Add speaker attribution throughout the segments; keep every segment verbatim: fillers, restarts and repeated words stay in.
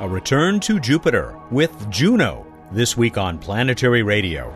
Speaker 1: A return to Jupiter with Juno, this week on Planetary Radio.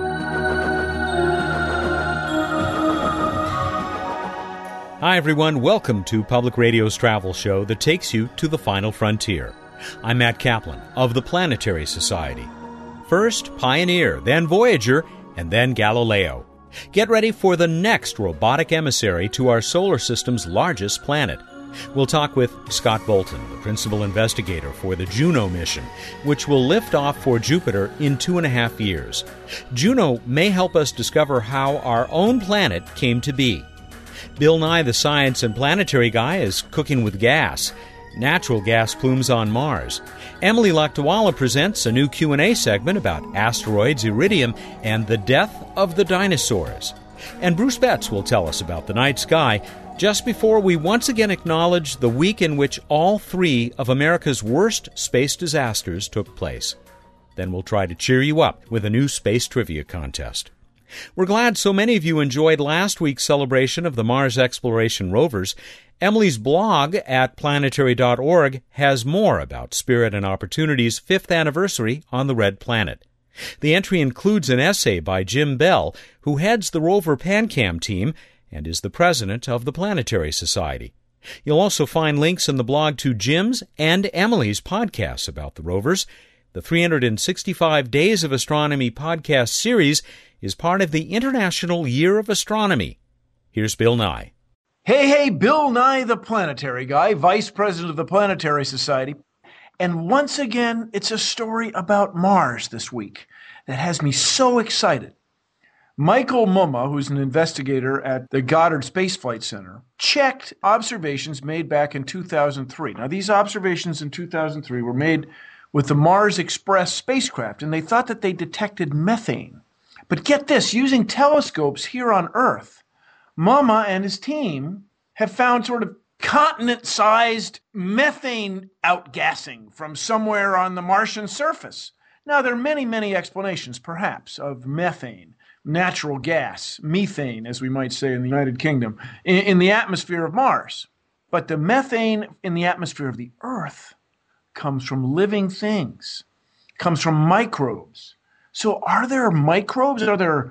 Speaker 1: Hi everyone, welcome to Public Radio's travel show that takes you to the final frontier. I'm Matt Kaplan of the Planetary Society. First, Pioneer, then Voyager, and then Galileo. Get ready for the next robotic emissary to our solar system's largest planet. We'll talk with Scott Bolton, the principal investigator for the Juno mission, which will lift off for Jupiter in two and a half years. Juno may help us discover how our own planet came to be. Bill Nye, the science and planetary guy, is cooking with gas. Natural gas plumes on Mars. Emily Lakdawalla presents a new Q and A segment about asteroids, iridium, and the death of the dinosaurs. And Bruce Betts will tell us about the night sky just before we once again acknowledge the week in which all three of America's worst space disasters took place. Then we'll try to cheer you up with a new space trivia contest. We're glad so many of you enjoyed last week's celebration of the Mars exploration rovers. Emily's blog at planetary dot org has more about Spirit and Opportunity's fifth anniversary on the Red Planet. The entry includes an essay by Jim Bell, who heads the rover PanCam team and is the president of the Planetary Society. You'll also find links in the blog to Jim's and Emily's podcasts about the rovers. The three hundred sixty-five Days of Astronomy podcast series is part of the International Year of Astronomy. Here's Bill Nye.
Speaker 2: Hey, hey, Bill Nye, the planetary guy, vice president of the Planetary Society. And once again, it's a story about Mars this week that has me so excited. Michael Mumma, who's an investigator at the Goddard Space Flight Center, checked observations made back in two thousand three. Now, these observations in two thousand three were made with the Mars Express spacecraft, and they thought that they detected methane. But get this, using telescopes here on Earth, Mumma and his team have found sort of continent-sized methane outgassing from somewhere on the Martian surface. Now, there are many, many explanations, perhaps, of methane. Natural gas, methane, as we might say in the United Kingdom, in, in the atmosphere of Mars. But the methane in the atmosphere of the Earth comes from living things, comes from microbes. So are there microbes? Are there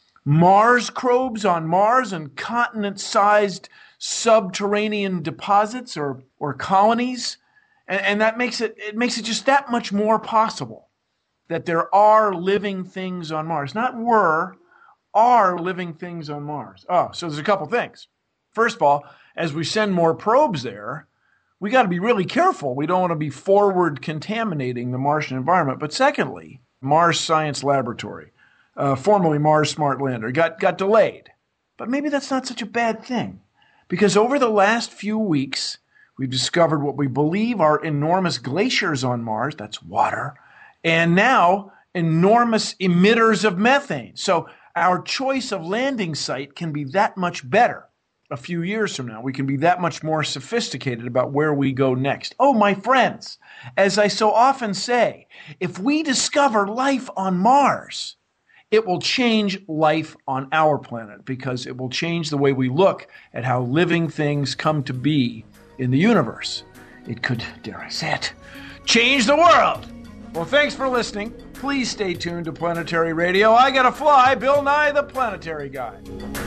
Speaker 2: Mars-crobes on Mars and continent-sized subterranean deposits or, or colonies? And, and that makes it, it makes it just that much more possible that there are living things on Mars. Not were, are living things on Mars. Oh, so there's a couple things. First of all, as we send more probes there, we got to be really careful. We don't want to be forward contaminating the Martian environment. But secondly, Mars Science Laboratory, uh, formerly Mars Smart Lander, got, got delayed. But maybe that's not such a bad thing, because over the last few weeks, we've discovered what we believe are enormous glaciers on Mars, that's water, and now enormous emitters of methane. So our choice of landing site can be that much better a few years from now. We can be that much more sophisticated about where we go next. Oh, my friends, as I so often say, if we discover life on Mars, it will change life on our planet, because it will change the way we look at how living things come to be in the universe. It could, dare I say it, change the world. Well, thanks for listening. Please stay tuned to Planetary Radio. I gotta fly. Bill Nye, the planetary guy.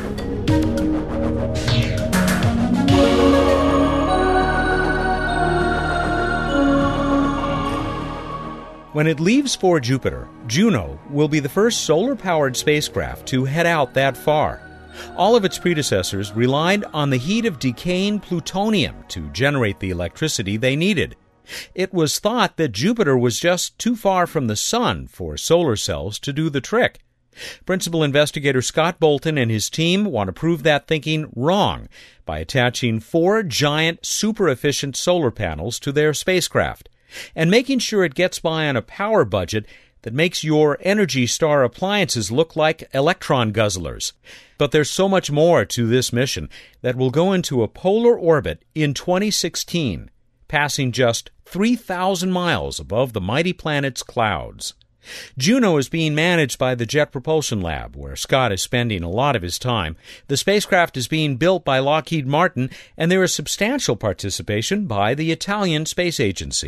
Speaker 1: When it leaves for Jupiter, Juno will be the first solar-powered spacecraft to head out that far. All of its predecessors relied on the heat of decaying plutonium to generate the electricity they needed. It was thought that Jupiter was just too far from the Sun for solar cells to do the trick. Principal investigator Scott Bolton and his team want to prove that thinking wrong by attaching four giant, super-efficient solar panels to their spacecraft and making sure it gets by on a power budget that makes your Energy Star appliances look like electron guzzlers. But there's so much more to this mission that will go into a polar orbit in twenty sixteen, passing just three thousand miles above the mighty planet's clouds. Juno is being managed by the Jet Propulsion Lab, where Scott is spending a lot of his time. The spacecraft is being built by Lockheed Martin, and there is substantial participation by the Italian Space Agency.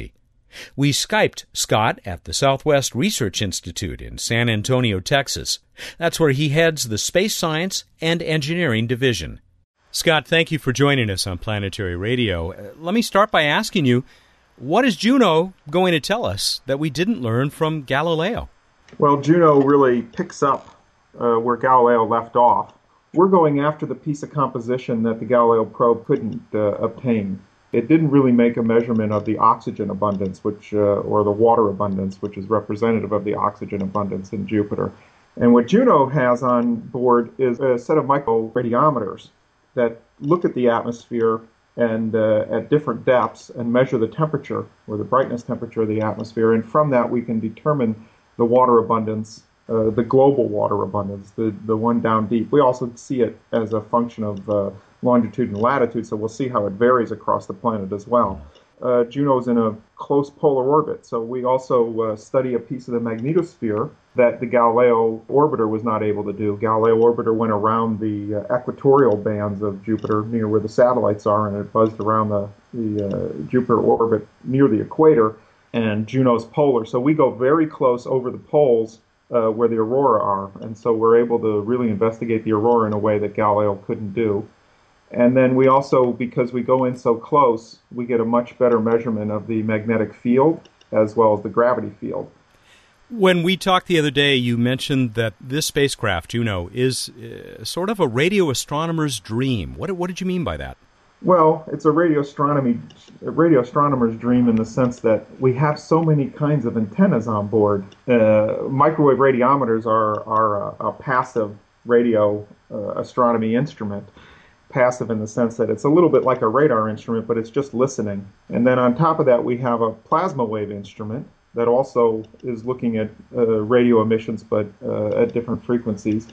Speaker 1: We Skyped Scott at the Southwest Research Institute in San Antonio, Texas. That's where he heads the Space Science and Engineering Division. Scott, thank you for joining us on Planetary Radio. Uh, let me start by asking you, what is Juno going to tell us that we didn't learn from Galileo?
Speaker 3: Well, Juno really picks up uh, where Galileo left off. We're going after the piece of composition that the Galileo probe couldn't uh, obtain. It didn't really make a measurement of the oxygen abundance, which uh, or the water abundance, which is representative of the oxygen abundance in Jupiter. And what Juno has on board is a set of microradiometers that look at the atmosphere and uh, at different depths and measure the temperature or the brightness temperature of the atmosphere. And from that, we can determine the water abundance, uh, the global water abundance, the, the one down deep. We also see it as a function of uh, longitude and latitude, so we'll see how it varies across the planet as well. Uh, Juno's in a close polar orbit, so we also uh, study a piece of the magnetosphere that the Galileo orbiter was not able to do. Galileo orbiter went around the uh, equatorial bands of Jupiter near where the satellites are, and it buzzed around the, the uh, Jupiter orbit near the equator, and Juno's polar. So we go very close over the poles uh, where the aurora are, and so we're able to really investigate the aurora in a way that Galileo couldn't do. And then we also, because we go in so close, we get a much better measurement of the magnetic field as well as the gravity field.
Speaker 1: When we talked the other day, you mentioned that this spacecraft, Juno, is uh, sort of a radio astronomer's dream. What, what did you mean by that?
Speaker 3: Well, it's a radio astronomy, a radio astronomer's dream in the sense that we have so many kinds of antennas on board. Uh, microwave radiometers are, are a, a passive radio uh, astronomy instrument. Passive in the sense that it's a little bit like a radar instrument, but it's just listening. And then on top of that, we have a plasma wave instrument that also is looking at uh, radio emissions, but uh, at different frequencies,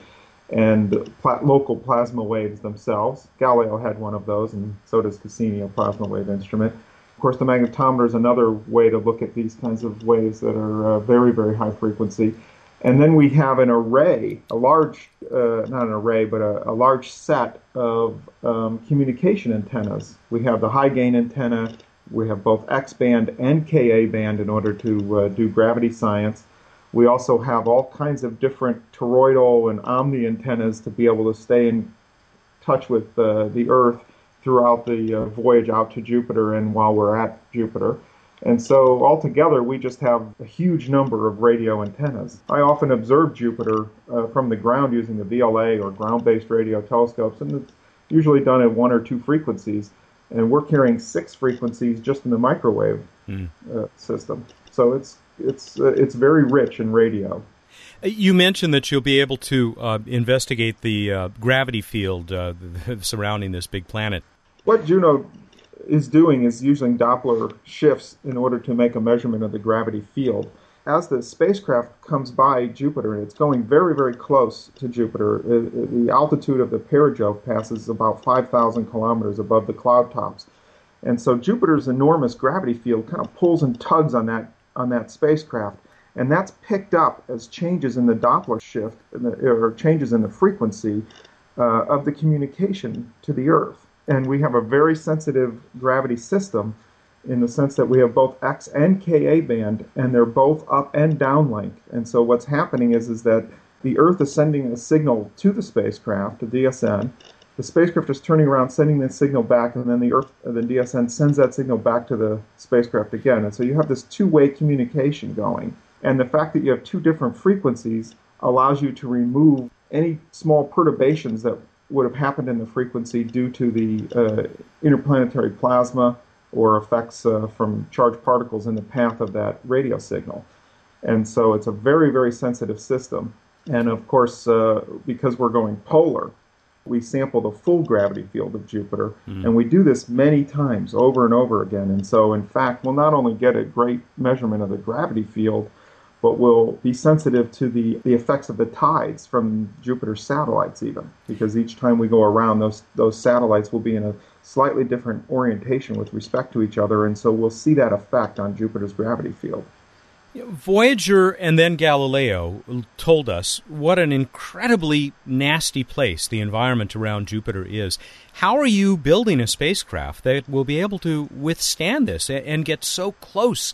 Speaker 3: and pla- local plasma waves themselves. Galileo had one of those, and so does Cassini, a plasma wave instrument. Of course, the magnetometer is another way to look at these kinds of waves that are uh, very, very high frequency. And then we have an array, a large, uh, not an array, but a, a large set of um, communication antennas. We have the high gain antenna, we have both X-band and K A band in order to uh, do gravity science. We also have all kinds of different toroidal and omni antennas to be able to stay in touch with uh, the Earth throughout the uh, voyage out to Jupiter and while we're at Jupiter. And so altogether, we just have a huge number of radio antennas. I often observe Jupiter uh, from the ground using the V L A or ground-based radio telescopes, and it's usually done at one or two frequencies. And we're carrying six frequencies just in the microwave mm. uh, system. So it's it's uh, it's very rich in radio.
Speaker 1: You mentioned that you'll be able to uh, investigate the uh, gravity field uh, surrounding this big planet.
Speaker 3: What Juno is doing is using Doppler shifts in order to make a measurement of the gravity field. As the spacecraft comes by Jupiter, and it's going very, very close to Jupiter, it, the altitude of the perigeo passes about five thousand kilometers above the cloud tops. And so Jupiter's enormous gravity field kind of pulls and tugs on that on that spacecraft. And that's picked up as changes in the Doppler shift, or changes in the frequency uh, of the communication to the Earth. And we have a very sensitive gravity system in the sense that we have both X and K A band, and they're both up and down length. And so what's happening is, is that the Earth is sending a signal to the spacecraft, to D S N. The spacecraft is turning around, sending the signal back, and then the Earth, the D S N sends that signal back to the spacecraft again. And so you have this two-way communication going. And the fact that you have two different frequencies allows you to remove any small perturbations that would have happened in the frequency due to the uh, interplanetary plasma or effects uh, from charged particles in the path of that radio signal. And so it's a very, very sensitive system. And of course, uh, because we're going polar, we sample the full gravity field of Jupiter, mm. and we do this many times over and over again. And so, in fact, we'll not only get a great measurement of the gravity field, but we'll be sensitive to the, the effects of the tides from Jupiter's satellites even, because each time we go around, those those satellites will be in a slightly different orientation with respect to each other, and so we'll see that effect on Jupiter's gravity field.
Speaker 1: Voyager and then Galileo told us what an incredibly nasty place the environment around Jupiter is. How are you building a spacecraft that will be able to withstand this and get so close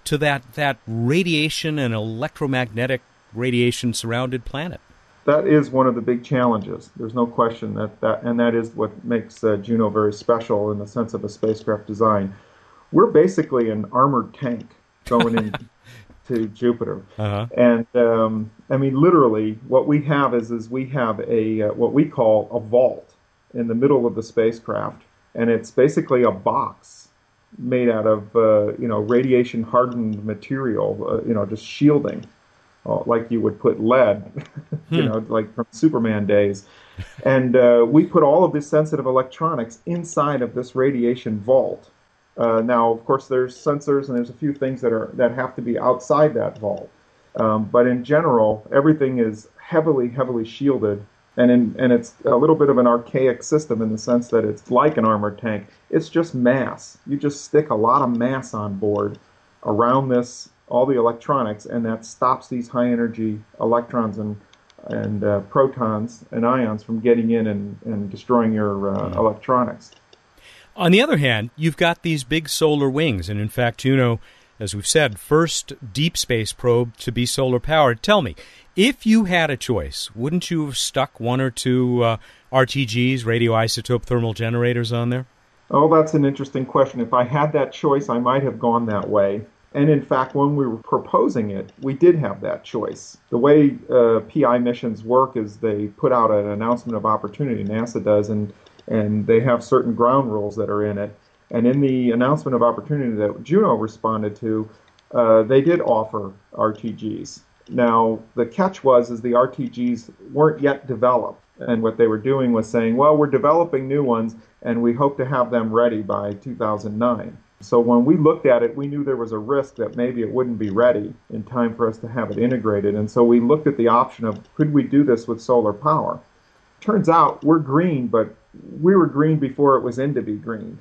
Speaker 1: to that, that radiation and electromagnetic radiation-surrounded planet?
Speaker 3: That is one of the big challenges. There's no question that, that and that is what makes uh, Juno very special in the sense of a spacecraft design. We're basically an armored tank going into Jupiter. Uh-huh. And, um, I mean, literally, what we have is, is we have a uh, what we call a vault in the middle of the spacecraft, and it's basically a box made out of, uh, you know, radiation-hardened material, uh, you know, just shielding, uh, like you would put lead, you hmm. know, like from Superman days. And uh, we put all of this sensitive electronics inside of this radiation vault. Uh, now, of course, there's sensors and there's a few things that are that have to be outside that vault. Um, but in general, everything is heavily, heavily shielded. And in, and it's a little bit of an archaic system in the sense that it's like an armored tank. It's just mass. You just stick a lot of mass on board around this, all the electronics, and that stops these high-energy electrons and and uh, protons and ions from getting in and, and destroying your uh, mm-hmm. electronics.
Speaker 1: On the other hand, you've got these big solar wings, and in fact, Juno, as we've said, first deep space probe to be solar-powered. Tell me, if you had a choice, wouldn't you have stuck one or two uh, R T Gs, radioisotope thermal generators, on there?
Speaker 3: Oh, that's an interesting question. If I had that choice, I might have gone that way. And in fact, when we were proposing it, we did have that choice. The way uh, P I missions work is they put out an announcement of opportunity, NASA does, and and they have certain ground rules that are in it. And in the announcement of opportunity that Juno responded to, uh, they did offer R T Gs. Now, the catch was is the R T Gs weren't yet developed. And what they were doing was saying, well, we're developing new ones, and we hope to have them ready by two thousand nine. So when we looked at it, we knew there was a risk that maybe it wouldn't be ready in time for us to have it integrated. And so we looked at the option of, could we do this with solar power? Turns out we're green, but we were green before it was in to be green.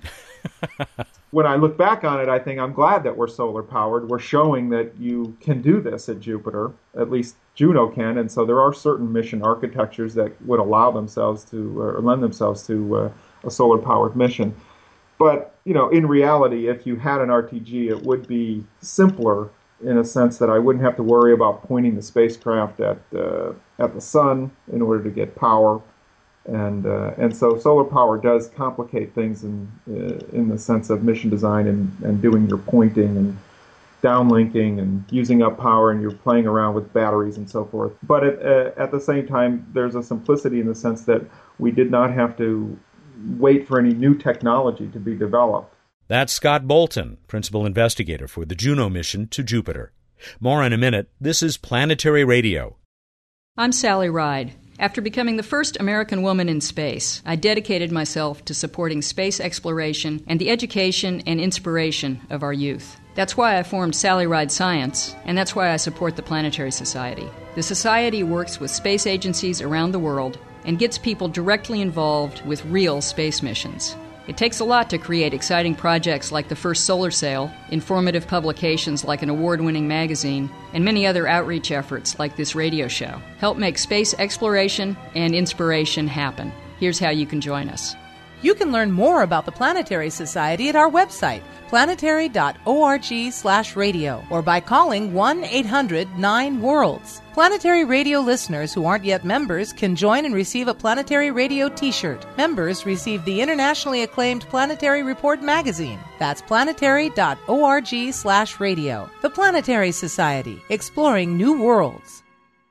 Speaker 3: When I look back on it, I think I'm glad that we're solar powered. We're showing that you can do this at Jupiter, at least Juno can, and so there are certain mission architectures that would allow themselves to, or lend themselves to uh, a solar powered mission. But, you know, in reality, if you had an R T G, it would be simpler in a sense that I wouldn't have to worry about pointing the spacecraft at uh, at the sun in order to get power. And uh, and so solar power does complicate things in uh, in the sense of mission design and, and doing your pointing and downlinking and using up power, and you're playing around with batteries and so forth. But at, uh, at the same time, there's a simplicity in the sense that we did not have to wait for any new technology to be developed.
Speaker 1: That's Scott Bolton, principal investigator for the Juno mission to Jupiter. More in a minute. This is Planetary Radio.
Speaker 4: I'm Sally Ride. After becoming the first American woman in space, I dedicated myself to supporting space exploration and the education and inspiration of our youth. That's why I formed Sally Ride Science, and that's why I support the Planetary Society. The Society works with space agencies around the world and gets people directly involved with real space missions. It takes a lot to create exciting projects like the first solar sail, informative publications like an award-winning magazine, and many other outreach efforts like this radio show. Help make space exploration and inspiration happen. Here's how you can join us.
Speaker 5: You can learn more about the Planetary Society at our website, planetary dot org slash radio, or by calling one eight hundred nine worlds. Planetary Radio listeners who aren't yet members can join and receive a Planetary Radio t-shirt. Members receive the internationally acclaimed Planetary Report magazine. That's planetary dot org slash radio. The Planetary Society, exploring new worlds.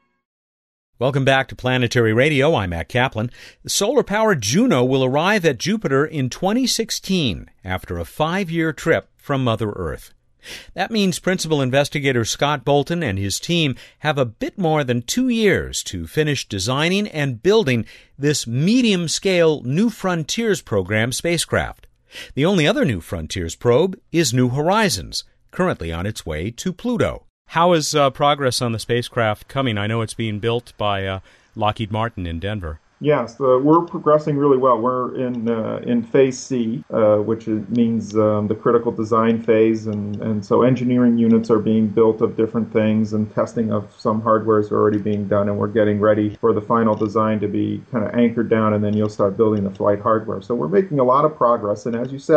Speaker 1: Welcome back to Planetary Radio. I'm Matt Kaplan. The solar-powered Juno will arrive at Jupiter in twenty sixteen after a five-year trip from Mother Earth. That means Principal Investigator Scott Bolton and his team have a bit more than two years to finish designing and building this medium-scale New Frontiers program spacecraft. The only other New Frontiers probe is New Horizons, currently on its way to Pluto. How is uh, progress on the spacecraft coming? I know it's being built by uh, Lockheed Martin in Denver.
Speaker 3: Yes, uh, we're progressing really well. We're in uh, in Phase C, uh, which is, means um, the critical design phase, and, and so engineering units are being built of different things, and testing of some hardware is already being done, and we're getting ready for the final design to be kind of anchored down, and then you'll start building the flight hardware. So we're making a lot of progress, and as you said,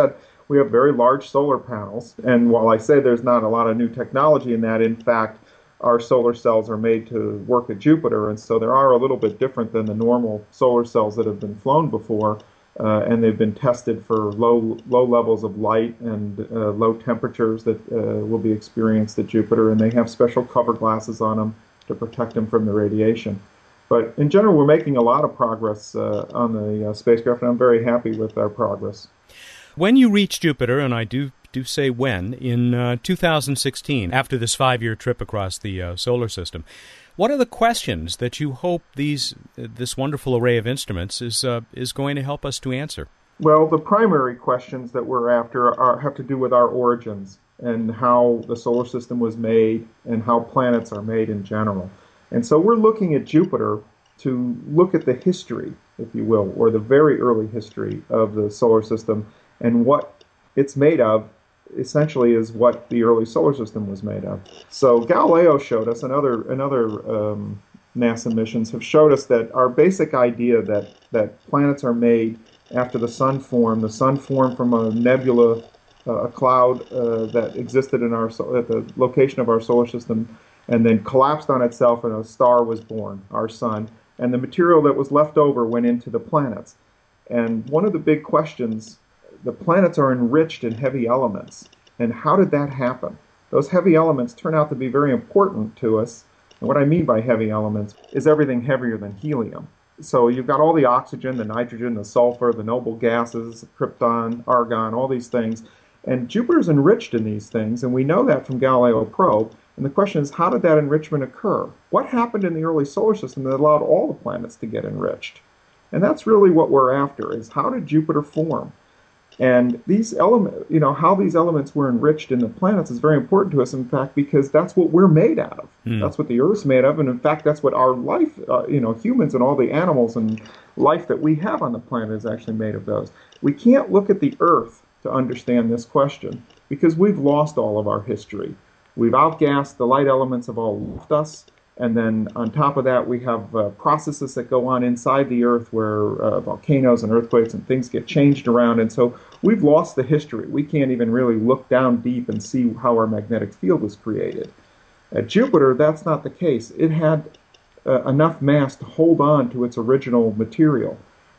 Speaker 3: we have very large solar panels. And while I say there's not a lot of new technology in that, in fact, our solar cells are made to work at Jupiter, and so they are a little bit different than the normal solar cells that have been flown before, uh, and they've been tested for low low levels of light and uh, low temperatures that uh, will be experienced at Jupiter, and they have special cover glasses on them to protect them from the radiation. But in general, we're making a lot of progress uh, on the uh, spacecraft, and I'm very happy with our progress.
Speaker 1: When you reach Jupiter, and I do do say when, in uh, two thousand sixteen, after this five-year trip across the uh, solar system, what are the questions that you hope these uh, this wonderful array of instruments is uh, is going to help us to answer?
Speaker 3: Well, the primary questions that we're after are, have to do with our origins and how the solar system was made and how planets are made in general. And so we're looking at Jupiter to look at the history, if you will, or the very early history of the solar system, and what it's made of essentially is what the early solar system was made of. So Galileo showed us, and other, and other um, NASA missions have showed us that our basic idea that, that planets are made after the sun formed, the sun formed from a nebula, uh, a cloud uh, that existed in our at the location of our solar system, and then collapsed on itself, and a star was born, our sun. And the material that was left over went into the planets. And one of the big questions, the planets are enriched in heavy elements. And how did that happen? Those heavy elements turn out to be very important to us. And what I mean by heavy elements is everything heavier than helium. So you've got all the oxygen, the nitrogen, the sulfur, the noble gases, krypton, argon, all these things. And Jupiter's enriched in these things, and we know that from Galileo probe. And the question is, how did that enrichment occur? What happened in the early solar system that allowed all the planets to get enriched? And that's really what we're after, is how did Jupiter form? And these elements, you know, how these elements were enriched in the planets is very important to us, in fact, because that's what we're made out of. Mm. That's what the Earth's made of, and in fact, that's what our life, uh, you know, humans and all the animals and life that we have on the planet is actually made of those. We can't look at the Earth to understand this question, because we've lost all of our history. We've outgassed, the light elements have all left us, and then on top of that we have uh, processes that go on inside the Earth where uh, volcanoes and earthquakes and things get changed around, and so we've lost the history. We can't even really look down deep and see how our magnetic field was created. At Jupiter, that's not the case. It had uh, enough mass to hold on to its original material,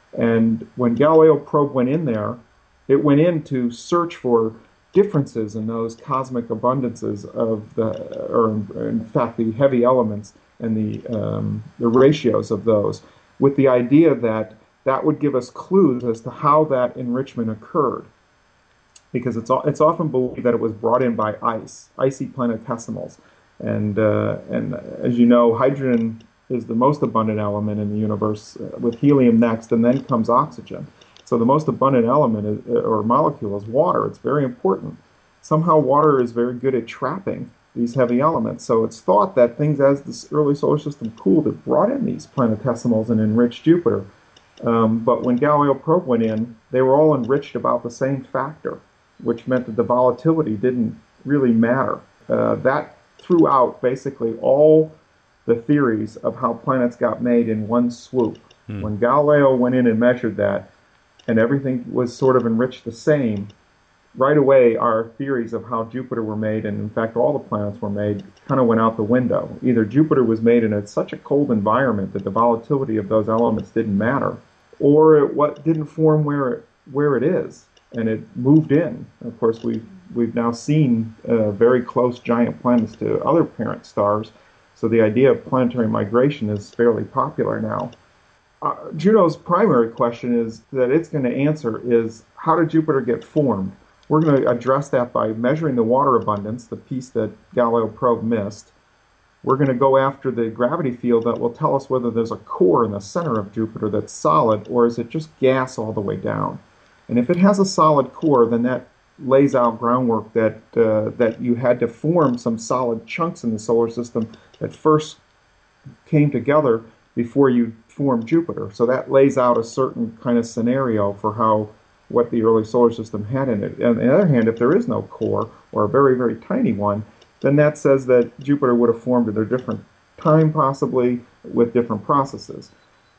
Speaker 3: and when Galileo probe went in there, it went in to search for differences in those cosmic abundances of the, or in fact the heavy elements and the um, the ratios of those, with the idea that that would give us clues as to how that enrichment occurred, because it's it's often believed that it was brought in by ice, icy planetesimals, and uh, and as you know, hydrogen is the most abundant element in the universe, uh, with helium next, and then comes oxygen. So the most abundant element is, or molecule is water. It's very important. Somehow water is very good at trapping these heavy elements. So it's thought that things as this early solar system cooled, it brought in these planetesimals and enriched Jupiter. Um, but when Galileo probe went in, they were all enriched about the same factor, which meant that the volatility didn't really matter. Uh, that threw out basically all the theories of how planets got made in one swoop. Hmm. When Galileo went in and measured that, and everything was sort of enriched the same, right away our theories of how Jupiter were made, and in fact all the planets were made, kind of went out the window. Either Jupiter was made in a, such a cold environment that the volatility of those elements didn't matter, or it what didn't form where it, where it is, and it moved in. Of course, we've, we've now seen uh, very close giant planets to other parent stars, so the idea of planetary migration is fairly popular now. Uh, Juno's primary question is that it's going to answer is, how did Jupiter get formed? We're going to address that by measuring the water abundance, the piece that Galileo probe missed. We're going to go after the gravity field that will tell us whether there's a core in the center of Jupiter that's solid, or is it just gas all the way down. And if it has a solid core, then that lays out groundwork that uh, that you had to form some solid chunks in the solar system that first came together before you formed Jupiter. So that lays out a certain kind of scenario for how what the early solar system had in it. On the other hand, if there is no core, or a very, very tiny one, then that says that Jupiter would have formed at a different time, possibly with different processes.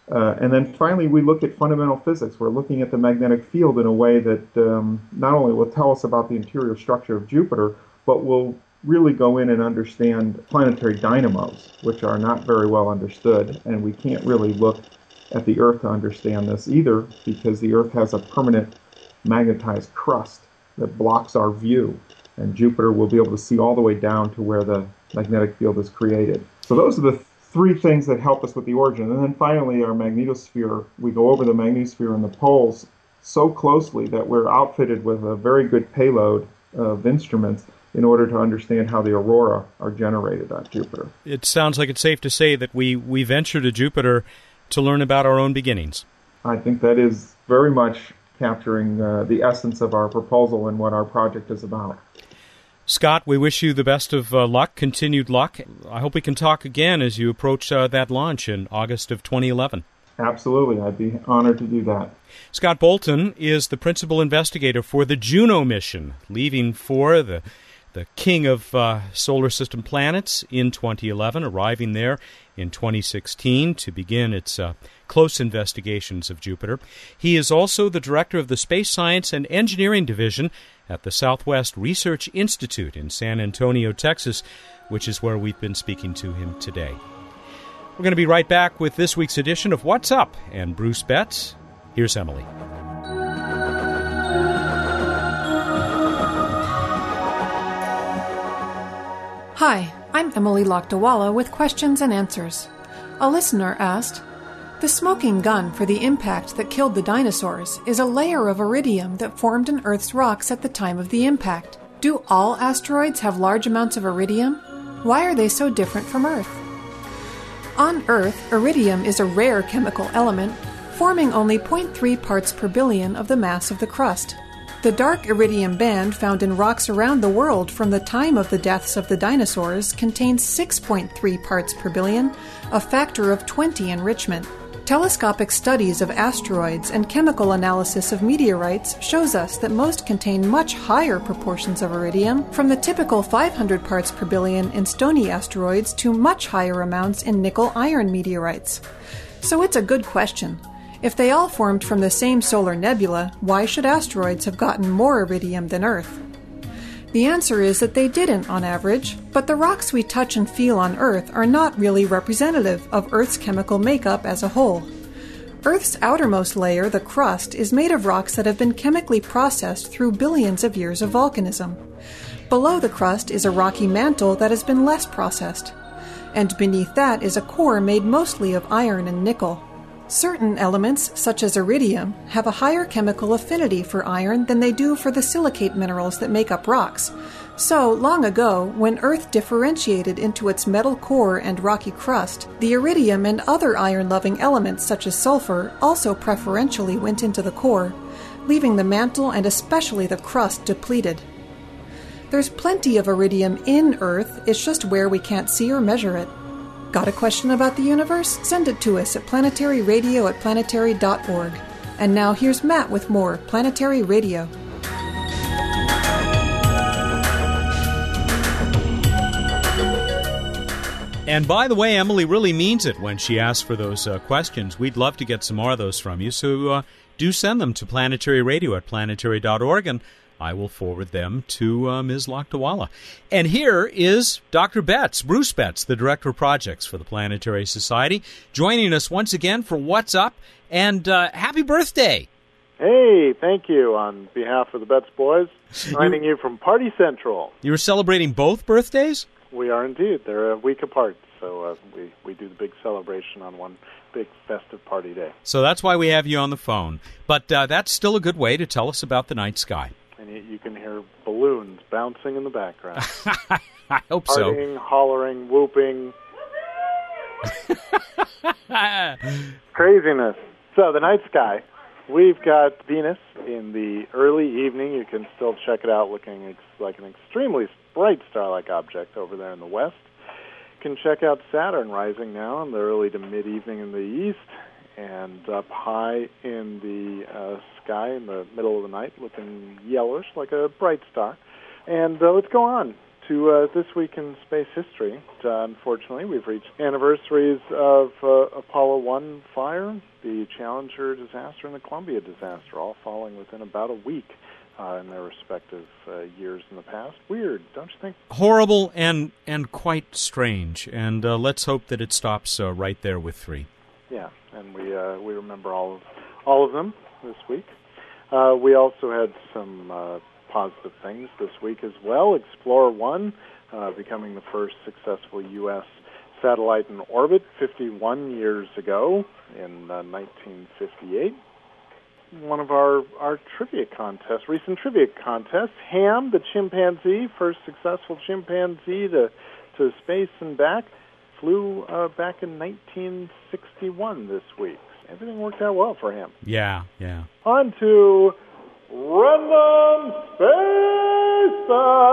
Speaker 3: Uh, and then finally, we look at fundamental physics. We're looking at the magnetic field in a way that um, not only will tell us about the interior structure of Jupiter, but will really go in and understand planetary dynamos, which are not very well understood. And we can't really look at the Earth to understand this either, because the Earth has a permanent magnetized crust that blocks our view. And Jupiter will be able to see all the way down to where the magnetic field is created. So those are the three things that help us with the origin. And then finally, our magnetosphere, we go over the magnetosphere and the poles so closely that we're outfitted with a very good payload of instruments in order to understand how the aurora are generated on Jupiter.
Speaker 1: It sounds like it's safe to say that we, we venture to Jupiter to learn about our own beginnings.
Speaker 3: I think that is very much capturing uh, the essence of our proposal and what our project is about.
Speaker 1: Scott, we wish you the best of uh, luck, continued luck. I hope we can talk again as you approach uh, that launch in August of twenty eleven.
Speaker 3: Absolutely. I'd be honored to do that.
Speaker 1: Scott Bolton is the principal investigator for the Juno mission, leaving for the the king of uh, solar system planets in twenty eleven, arriving there in twenty sixteen to begin its uh, close investigations of Jupiter. He is also the director of the Space Science and Engineering Division at the Southwest Research Institute in San Antonio, Texas, which is where we've been speaking to him today. We're going to be right back with this week's edition of What's Up and Bruce Betts. Here's Emily.
Speaker 6: Hi, I'm Emily Lakdawala with questions and answers. A listener asked, the smoking gun for the impact that killed the dinosaurs is a layer of iridium that formed in Earth's rocks at the time of the impact. Do all asteroids have large amounts of iridium? Why are they so different from Earth? On Earth, iridium is a rare chemical element, forming only zero point three parts per billion of the mass of the crust. The dark iridium band found in rocks around the world from the time of the deaths of the dinosaurs contains six point three parts per billion, a factor of twenty enrichment. Telescopic studies of asteroids and chemical analysis of meteorites shows us that most contain much higher proportions of iridium, from the typical five hundred parts per billion in stony asteroids to much higher amounts in nickel-iron meteorites. So it's a good question. If they all formed from the same solar nebula, why should asteroids have gotten more iridium than Earth? The answer is that they didn't on average, but the rocks we touch and feel on Earth are not really representative of Earth's chemical makeup as a whole. Earth's outermost layer, the crust, is made of rocks that have been chemically processed through billions of years of volcanism. Below the crust is a rocky mantle that has been less processed, and beneath that is a core made mostly of iron and nickel. Certain elements, such as iridium, have a higher chemical affinity for iron than they do for the silicate minerals that make up rocks. So, long ago, when Earth differentiated into its metal core and rocky crust, the iridium and other iron-loving elements such as sulfur also preferentially went into the core, leaving the mantle and especially the crust depleted. There's plenty of iridium in Earth, it's just where we can't see or measure it. Got a question about the universe? Send it to us at planetary radio at planetary dot org. And now here's Matt with more Planetary Radio.
Speaker 1: And by the way, Emily really means it when she asks for those uh, questions. We'd love to get some more of those from you, so uh, do send them to planetary radio at planetary dot org, and I will forward them to uh, Miz Lakdawala. And here is Doctor Betts, Bruce Betts, the Director of Projects for the Planetary Society, joining us once again for What's Up, and uh, happy birthday.
Speaker 7: Hey, thank you on behalf of the Betts boys, signing you from Party Central.
Speaker 1: You were celebrating both birthdays?
Speaker 7: We are indeed. They're a week apart, so uh, we, we do the big celebration on one big festive party day.
Speaker 1: So that's why we have you on the phone. But uh, that's still a good way to tell us about the night sky.
Speaker 7: And you, you can hear balloons bouncing in the background.
Speaker 1: I hope so.
Speaker 7: Partying, hollering, whooping. Craziness. So the night sky, we've got Venus in the early evening. You can still check it out looking ex- like an extremely bright star-like object over there in the west. You can check out Saturn rising now in the early to mid-evening in the east, and up high in the uh, sky in the middle of the night looking yellowish like a bright star. And uh, let's go on to uh, This Week in Space History. Uh, unfortunately, we've reached anniversaries of uh, Apollo one fire, the Challenger disaster, and the Columbia disaster, all falling within about a week uh, in their respective uh, years in the past. Weird, don't you think?
Speaker 1: Horrible and and quite strange, and uh, let's hope that it stops uh, right there with three.
Speaker 7: Yeah, and we uh, we remember all of, all of them this week. Uh, we also had some uh, positive things this week as well. Explorer one uh, becoming the first successful U S satellite in orbit fifty-one years ago in uh, nineteen fifty-eight. One of our, our trivia contests, recent trivia contests, Ham, the chimpanzee, first successful chimpanzee to, to space and back, flew uh, back in nineteen sixty-one this week. Everything worked out well for him.
Speaker 1: Yeah, yeah.
Speaker 7: On to Random Space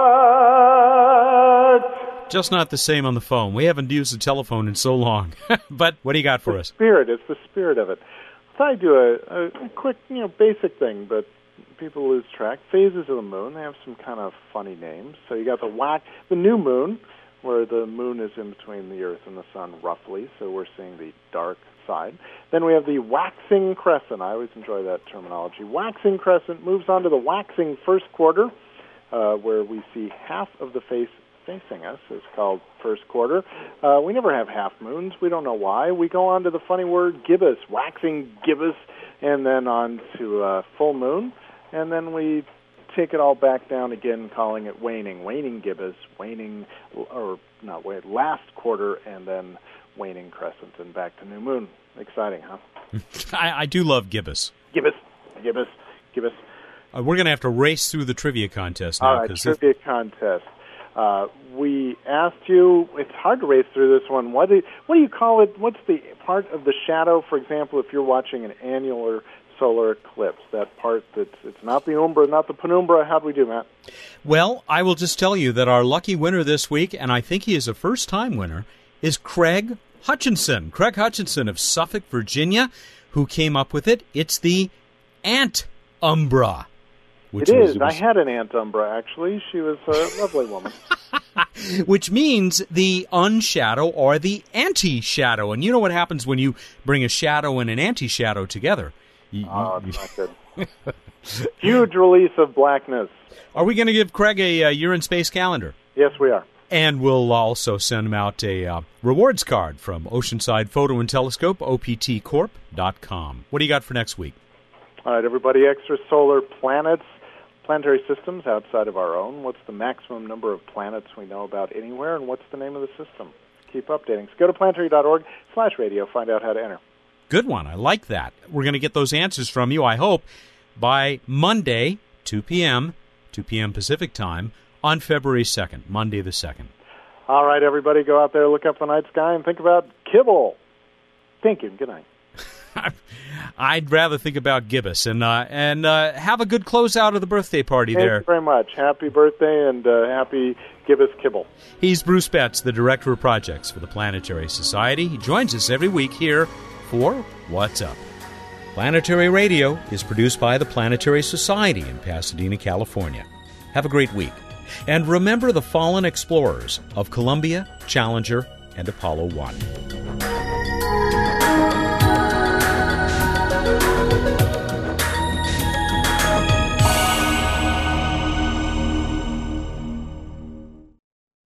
Speaker 7: Fact!
Speaker 1: Just not the same on the phone. We haven't used the telephone in so long. But what do you got for
Speaker 7: the
Speaker 1: us?
Speaker 7: Spirit, it's the spirit of it. I thought I'd do a, a, a quick, you know, basic thing, but people lose track. Phases of the moon, they have some kind of funny names. So you got the whack, the new moon, where the moon is in between the Earth and the sun roughly, so we're seeing the dark side. Then we have the waxing crescent. I always enjoy that terminology. Waxing crescent moves on to the waxing first quarter, uh, where we see half of the face facing us. It's called first quarter. Uh, we never have half moons. We don't know why. We go on to the funny word gibbous, waxing gibbous, and then on to uh, full moon, and then we take it all back down again, calling it waning, waning gibbous, waning, or not wait, last quarter, and then waning crescent, and back to new moon. Exciting, huh?
Speaker 1: I, I do love gibbous.
Speaker 7: Gibbous, gibbous, gibbous.
Speaker 1: Uh, we're going to have to race through the trivia contest now.
Speaker 7: All right, trivia if... contest. Uh, we asked you, it's hard to race through this one. What do, what do you call it? What's the part of the shadow, for example, if you're watching an annular solar eclipse, that part that's, it's not the umbra, not the penumbra? How do we do, Matt?
Speaker 1: Well, I will just tell you that our lucky winner this week, and I think he is a first-time winner, is Craig Hutchinson. Craig Hutchinson of Suffolk, Virginia, who came up with it. It's the Antumbra.
Speaker 7: Which it was, is. It was... I had an Antumbra, actually. She was a lovely woman.
Speaker 1: Which means the unshadow or the anti-shadow. And you know what happens when you bring a shadow and an anti-shadow together? You,
Speaker 7: oh, it's not good. Huge release of blackness.
Speaker 1: Are we going to give Craig a uh, year in space calendar?
Speaker 7: Yes, we are.
Speaker 1: And we'll also send him out a uh, rewards card from Oceanside Photo and Telescope, O P T corp dot com. What do you got for next week?
Speaker 7: All right, everybody, extrasolar planets, planetary systems outside of our own. What's the maximum number of planets we know about anywhere, and what's the name of the system? Keep updating. So go to planetary dot org slash radio, find out how to enter.
Speaker 1: Good one. I like that. We're going to get those answers from you, I hope, by Monday, two p.m., two p.m. Pacific time, on February second, Monday the second.
Speaker 7: All right, everybody, go out there, look up the night sky, and think about kibble. Thank you. Good night.
Speaker 1: I'd rather think about gibbous, and uh, and uh, have a good closeout of the birthday party
Speaker 7: Thank
Speaker 1: there.
Speaker 7: Thank you very much. Happy birthday and uh, happy gibbous kibble.
Speaker 1: He's Bruce Betts, the Director of Projects for the Planetary Society. He joins us every week here for What's Up. Planetary Radio is produced by the Planetary Society in Pasadena, California. Have a great week. And remember the fallen explorers of Columbia, Challenger, and Apollo one.